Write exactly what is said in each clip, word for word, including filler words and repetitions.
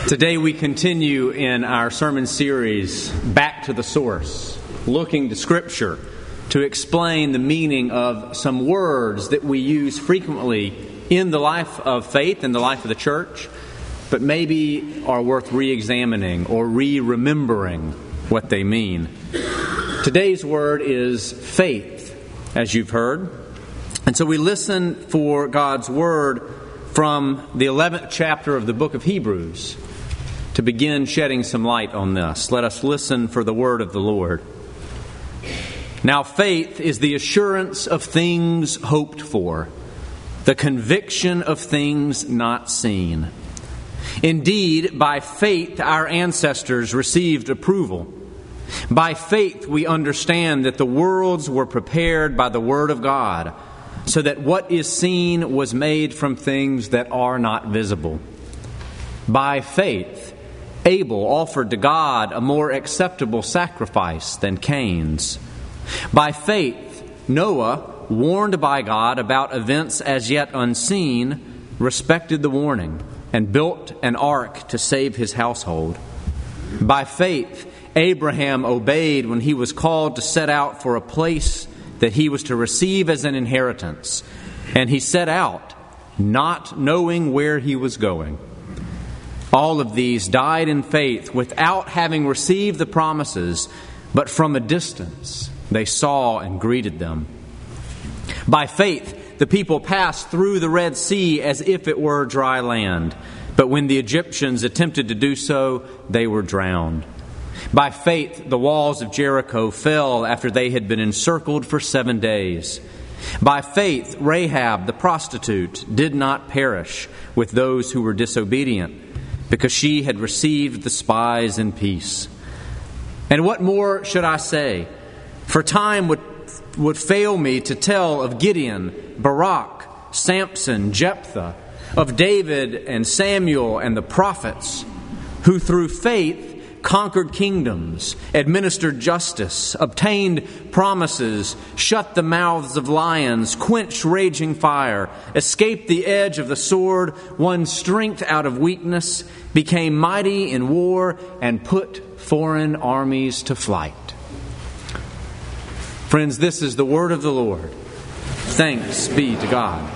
Today we continue in our sermon series, Back to the Source, looking to Scripture to explain the meaning of some words that we use frequently in the life of faith, in the life of the church, but maybe are worth re-examining or re-remembering what they mean. Today's word is faith, as you've heard. And so we listen for God's word from the eleventh chapter of the book of Hebrews to begin shedding some light on this. Let us listen for the word of the Lord. Now faith is the assurance of things hoped for, the conviction of things not seen. Indeed, by faith our ancestors received approval. By faith we understand that the worlds were prepared by the word of God, so that what is seen was made from things that are not visible. By faith Abel offered to God a more acceptable sacrifice than Cain's. By faith Noah, warned by God about events as yet unseen, respected the warning and built an ark to save his household. By faith Abraham obeyed when he was called to set out for a place that he was to receive as an inheritance, and he set out, not knowing where he was going. All of these died in faith without having received the promises, but from a distance they saw and greeted them. By faith the people passed through the Red Sea as if it were dry land, but when the Egyptians attempted to do so, they were drowned. By faith the walls of Jericho fell after they had been encircled for seven days. By faith Rahab the prostitute did not perish with those who were disobedient, because she had received the spies in peace. And what more should I say? For time would would fail me to tell of Gideon, Barak, Samson, Jephthah, of David and Samuel and the prophets, who through faith conquered kingdoms, administered justice, obtained promises, shut the mouths of lions, quenched raging fire, escaped the edge of the sword, won strength out of weakness, became mighty in war, and put foreign armies to flight. Friends, this is the word of the Lord. Thanks be to God.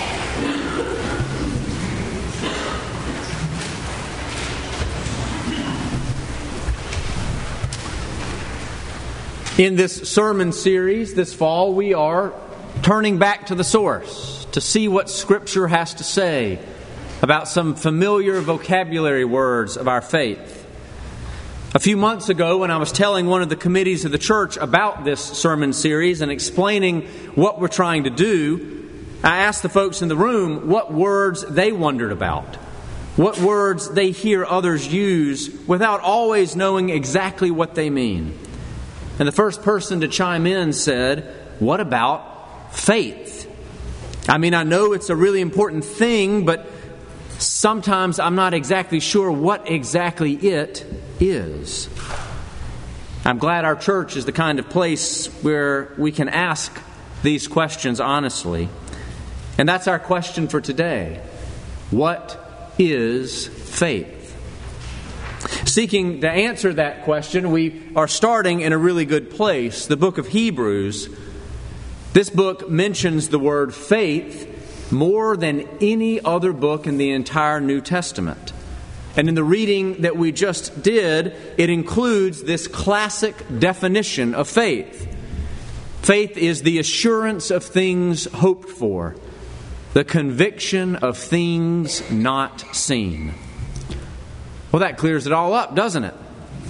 In this sermon series this fall, we are turning back to the source to see what Scripture has to say about some familiar vocabulary words of our faith. A few months ago, when I was telling one of the committees of the church about this sermon series and explaining what we're trying to do, I asked the folks in the room what words they wondered about, what words they hear others use without always knowing exactly what they mean. And the first person to chime in said, "What about faith? I mean, I know it's a really important thing, but sometimes I'm not exactly sure what exactly it is." I'm glad our church is the kind of place where we can ask these questions honestly. And that's our question for today. What is faith? Seeking to answer that question, we are starting in a really good place. The book of Hebrews. This book mentions the word faith more than any other book in the entire New Testament. And in the reading that we just did, it includes this classic definition of faith. Faith is the assurance of things hoped for, the conviction of things not seen. Well, that clears it all up, doesn't it?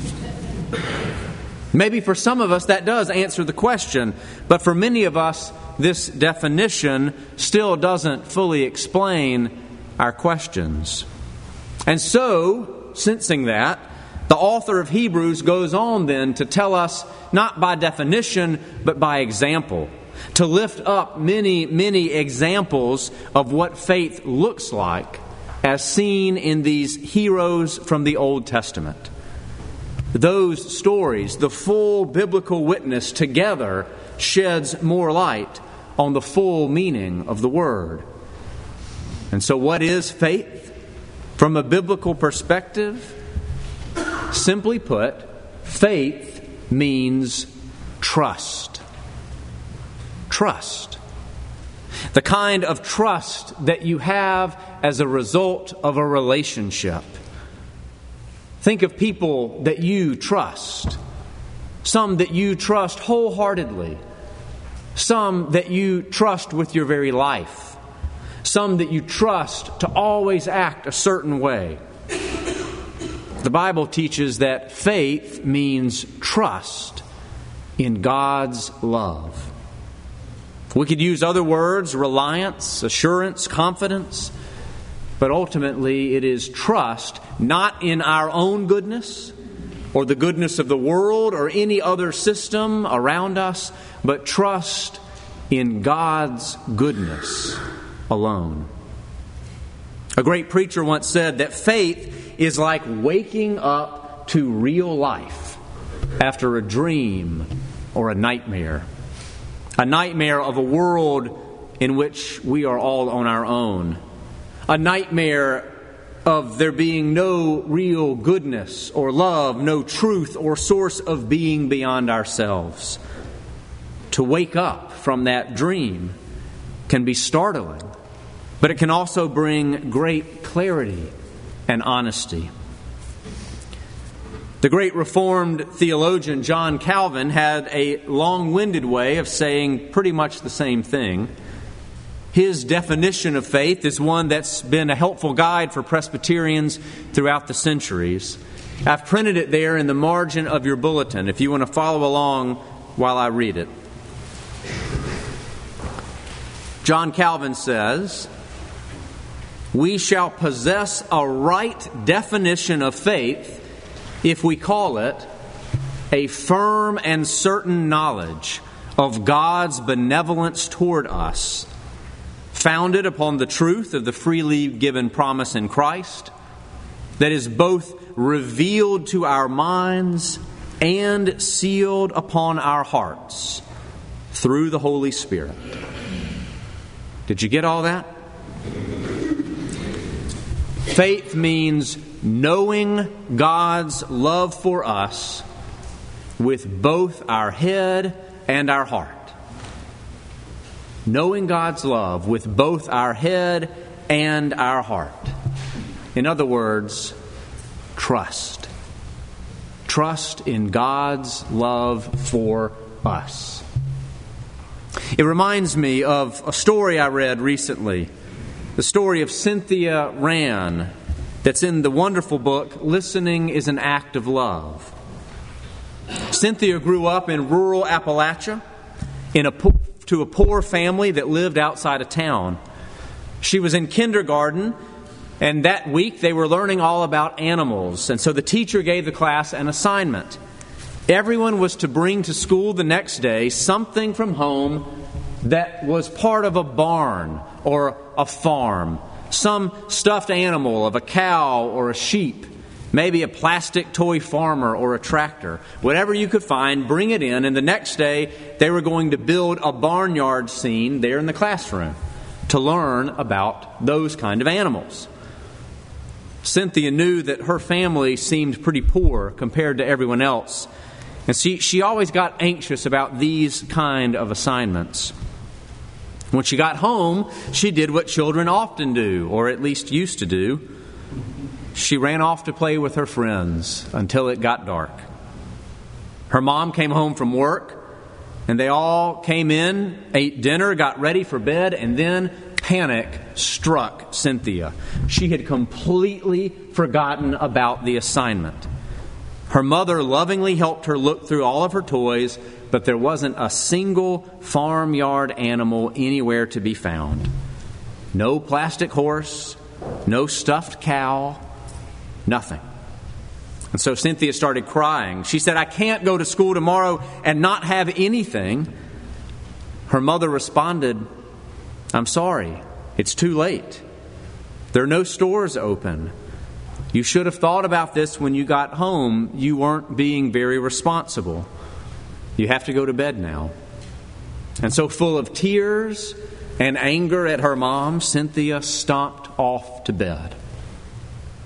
Maybe for some of us that does answer the question, but for many of us, this definition still doesn't fully explain our questions. And so, sensing that, the author of Hebrews goes on then to tell us, not by definition, but by example, to lift up many, many examples of what faith looks like as seen in these heroes from the Old Testament. Those stories, the full biblical witness together, sheds more light on the full meaning of the word. And so what is faith? From a biblical perspective, simply put, faith means trust. Trust. The kind of trust that you have as a result of a relationship. Think of people that you trust. Some that you trust wholeheartedly. Some that you trust with your very life. Some that you trust to always act a certain way. The Bible teaches that faith means trust in God's love. We could use other words, reliance, assurance, confidence, but ultimately it is trust, not in our own goodness or the goodness of the world or any other system around us, but trust in God's goodness alone. A great preacher once said that faith is like waking up to real life after a dream or a nightmare. A nightmare of a world in which we are all on our own. A nightmare of there being no real goodness or love, no truth or source of being beyond ourselves. To wake up from that dream can be startling, but it can also bring great clarity and honesty. The great Reformed theologian John Calvin had a long-winded way of saying pretty much the same thing. His definition of faith is one that's been a helpful guide for Presbyterians throughout the centuries. I've printed it there in the margin of your bulletin if you want to follow along while I read it. John Calvin says, "We shall possess a right definition of faith if we call it a firm and certain knowledge of God's benevolence toward us, founded upon the truth of the freely given promise in Christ, that is both revealed to our minds and sealed upon our hearts through the Holy Spirit." Did you get all that? Faith means knowing God's love for us with both our head and our heart. Knowing God's love with both our head and our heart. In other words, trust. Trust in God's love for us. It reminds me of a story I read recently. The story of Cynthia Rand that's in the wonderful book, Listening is an Act of Love. Cynthia grew up in rural Appalachia in a, to a poor family that lived outside of town. She was in kindergarten, and that week they were learning all about animals. And so the teacher gave the class an assignment. Everyone was to bring to school the next day something from home that was part of a barn or a farm. Some stuffed animal of a cow or a sheep. Maybe a plastic toy farmer or a tractor. Whatever you could find, bring it in. And the next day, they were going to build a barnyard scene there in the classroom to learn about those kind of animals. Cynthia knew that her family seemed pretty poor compared to everyone else. And she, she always got anxious about these kind of assignments. When she got home, she did what children often do, or at least used to do. She ran off to play with her friends until it got dark. Her mom came home from work, and they all came in, ate dinner, got ready for bed, and then panic struck Cynthia. She had completely forgotten about the assignment. Her mother lovingly helped her look through all of her toys, but there wasn't a single farmyard animal anywhere to be found. No plastic horse, no stuffed cow, nothing. And so Cynthia started crying. She said, "I can't go to school tomorrow and not have anything." Her mother responded, "I'm sorry, it's too late. There are no stores open. You should have thought about this when you got home. You weren't being very responsible. You have to go to bed now." And so, full of tears and anger at her mom, Cynthia stomped off to bed.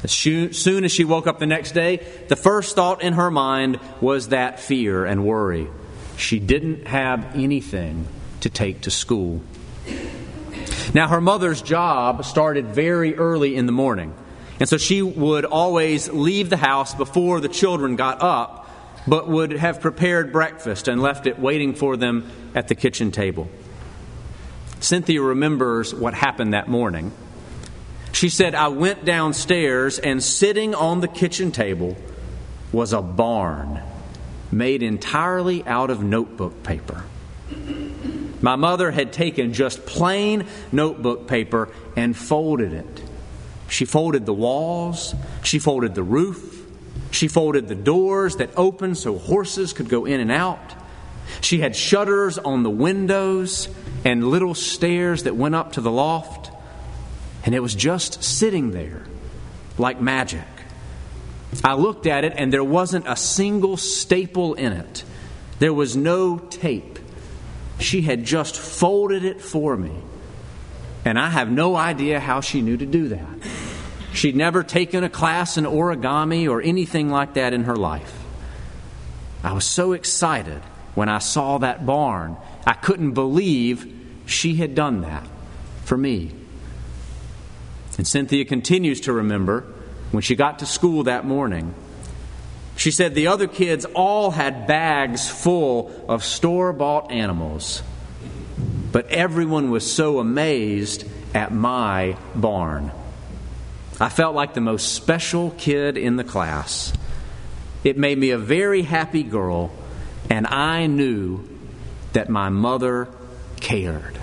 As soon as she woke up the next day, the first thought in her mind was that fear and worry. She didn't have anything to take to school. Now, her mother's job started very early in the morning, and so she would always leave the house before the children got up, but would have prepared breakfast and left it waiting for them at the kitchen table. Cynthia remembers what happened that morning. She said, "I went downstairs, and sitting on the kitchen table was a barn made entirely out of notebook paper. My mother had taken just plain notebook paper and folded it. She folded the walls, she folded the roof, she folded the doors that opened so horses could go in and out. She had shutters on the windows and little stairs that went up to the loft. And it was just sitting there like magic. I looked at it and there wasn't a single staple in it. There was no tape. She had just folded it for me. And I have no idea how she knew to do that. She'd never taken a class in origami or anything like that in her life. I was so excited when I saw that barn. I couldn't believe she had done that for me." And Cynthia continues to remember when she got to school that morning. She said the other kids all had bags full of store-bought animals, but everyone was so amazed at my barn. I felt like the most special kid in the class. It made me a very happy girl, and I knew that my mother cared.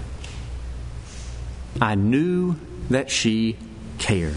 I knew that she cared.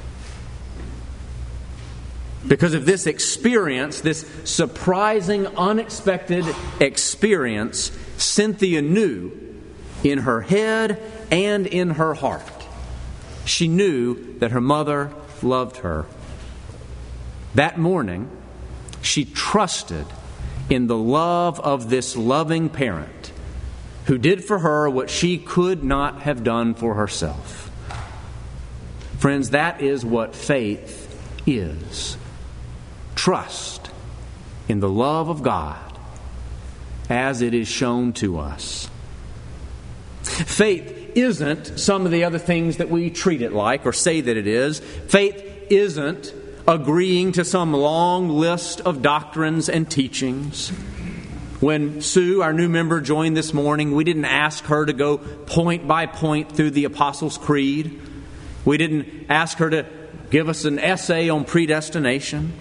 Because of this experience, this surprising, unexpected experience, Cynthia knew in her head and in her heart. She knew that her mother loved her. That morning, she trusted in the love of this loving parent who did for her what she could not have done for herself. Friends, that is what faith is. Trust in the love of God as it is shown to us. Faith isn't some of the other things that we treat it like or say that it is. Faith isn't agreeing to some long list of doctrines and teachings. When Sue, our new member, joined this morning, we didn't ask her to go point by point through the Apostles' Creed. We didn't ask her to give us an essay on predestination.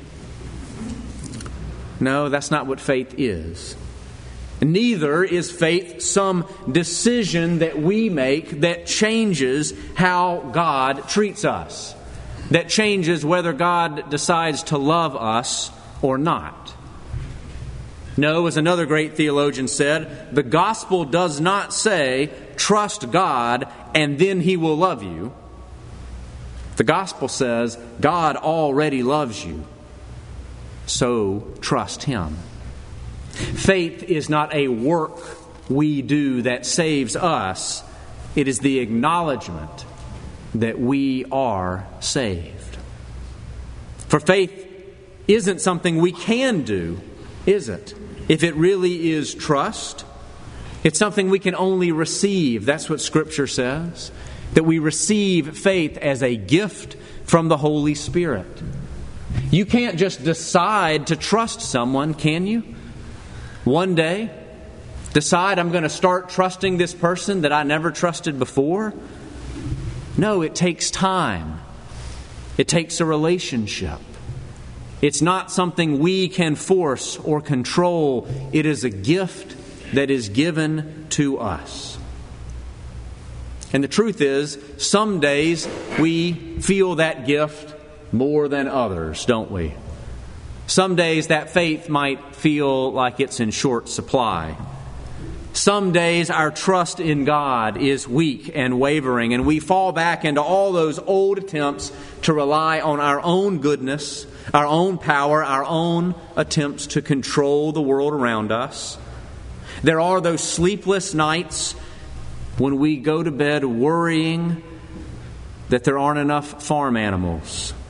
No, that's not what faith is. Neither is faith some decision that we make that changes how God treats us, that changes whether God decides to love us or not. No, as another great theologian said, the gospel does not say, trust God and then He will love you. The gospel says, God already loves you, so trust Him. Faith is not a work we do that saves us. It is the acknowledgement that we are saved. For faith isn't something we can do, is it? If it really is trust, it's something we can only receive. That's what Scripture says. That we receive faith as a gift from the Holy Spirit. You can't just decide to trust someone, can you? One day, decide I'm going to start trusting this person that I never trusted before. No, it takes time. It takes a relationship. It's not something we can force or control. It is a gift that is given to us. And the truth is, some days we feel that gift more than others, don't we? Some days that faith might feel like it's in short supply. Some days our trust in God is weak and wavering, and we fall back into all those old attempts to rely on our own goodness, our own power, our own attempts to control the world around us. There are those sleepless nights when we go to bed worrying that there aren't enough farm animals,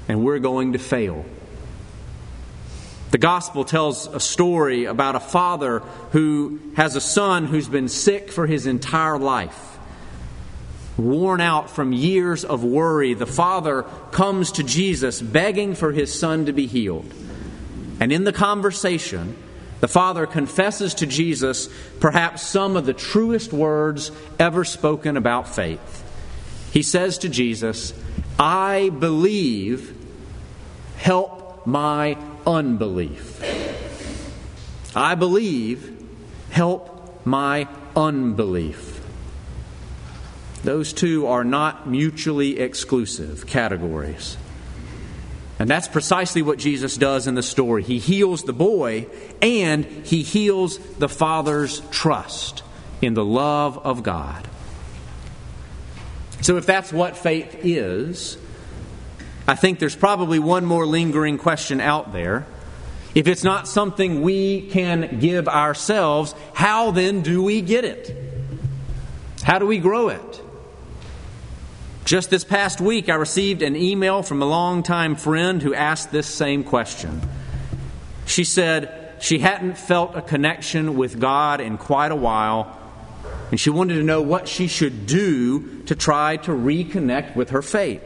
and we're going to fail. The gospel tells a story about a father who has a son who's been sick for his entire life. Worn out from years of worry, the father comes to Jesus begging for his son to be healed. And in the conversation, the father confesses to Jesus perhaps some of the truest words ever spoken about faith. He says to Jesus, "I believe, help my unbelief." I believe, help my unbelief. Those two are not mutually exclusive categories. And that's precisely what Jesus does in the story. He heals the boy, and he heals the father's trust in the love of God. So if that's what faith is, I think there's probably one more lingering question out there. If it's not something we can give ourselves, how then do we get it? How do we grow it? Just this past week, I received an email from a longtime friend who asked this same question. She said she hadn't felt a connection with God in quite a while, and she wanted to know what she should do to try to reconnect with her faith.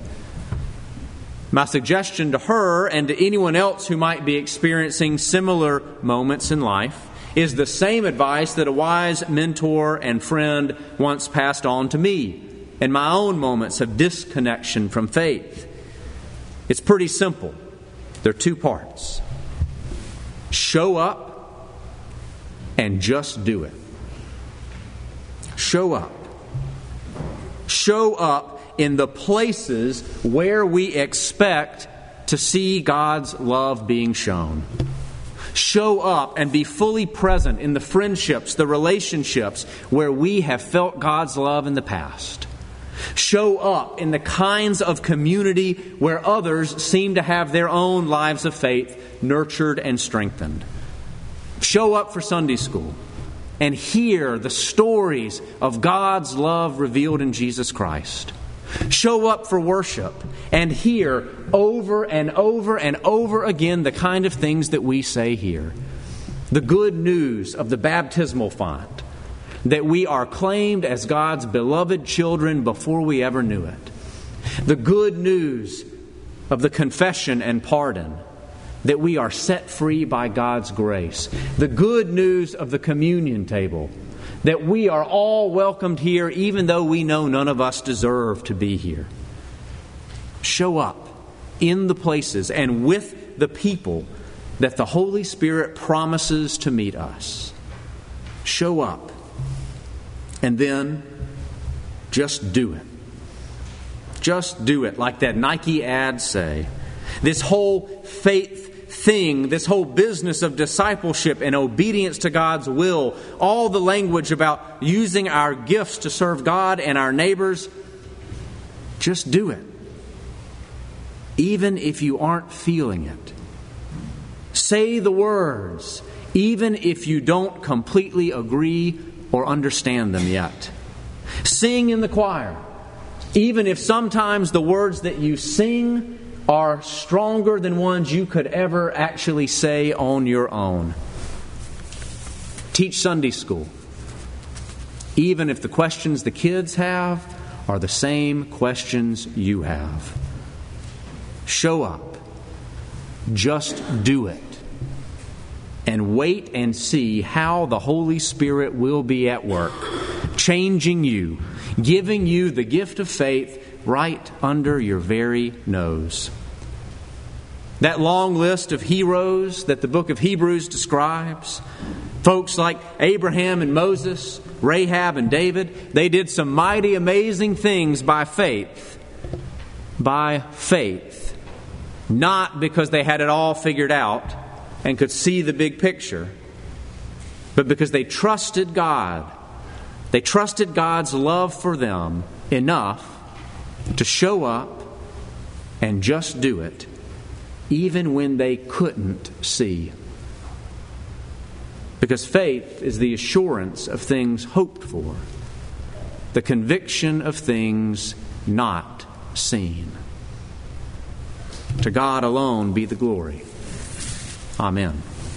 My suggestion to her and to anyone else who might be experiencing similar moments in life is the same advice that a wise mentor and friend once passed on to me in my own moments of disconnection from faith. It's pretty simple. There are two parts. Show up and just do it. Show up. Show up in the places where we expect to see God's love being shown. Show up and be fully present in the friendships, the relationships where we have felt God's love in the past. Show up in the kinds of community where others seem to have their own lives of faith nurtured and strengthened. Show up for Sunday school and hear the stories of God's love revealed in Jesus Christ. Show up for worship and hear over and over and over again the kind of things that we say here. The good news of the baptismal font, that we are claimed as God's beloved children before we ever knew it. The good news of the confession and pardon, that we are set free by God's grace. The good news of the communion table, that we are all welcomed here even though we know none of us deserve to be here. Show up in the places and with the people that the Holy Spirit promises to meet us. Show up. And then just do it. Just do it, like that Nike ad say. This whole faith thing, this whole business of discipleship and obedience to God's will, all the language about using our gifts to serve God and our neighbors, just do it. Even if you aren't feeling it. Say the words, even if you don't completely agree or understand them yet. Sing in the choir, even if sometimes the words that you sing are stronger than ones you could ever actually say on your own. Teach Sunday school, even if the questions the kids have are the same questions you have. Show up. Just do it. And wait and see how the Holy Spirit will be at work, changing you, giving you the gift of faith right under your very nose. That long list of heroes that the book of Hebrews describes, folks like Abraham and Moses, Rahab and David, they did some mighty amazing things by faith. By faith. Not because they had it all figured out and could see the big picture, but because they trusted God. They trusted God's love for them enough to show up and just do it, even when they couldn't see. Because faith is the assurance of things hoped for, the conviction of things not seen. To God alone be the glory. Amen.